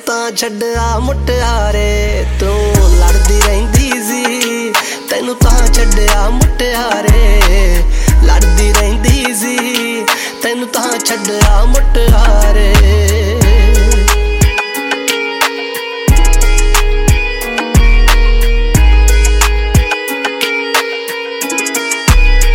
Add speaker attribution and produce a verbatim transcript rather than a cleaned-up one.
Speaker 1: ਤਾਂ ਛੱਡਿਆ ਮੁਟਿਆਰੇ ਤੂੰ ਲੜਦੀ ਰਹਿੰਦੀ ਸੀ ਤੈਨੂੰ ਤਾਂ ਛੱਡਿਆ ਮੁਟਿਆਰੇ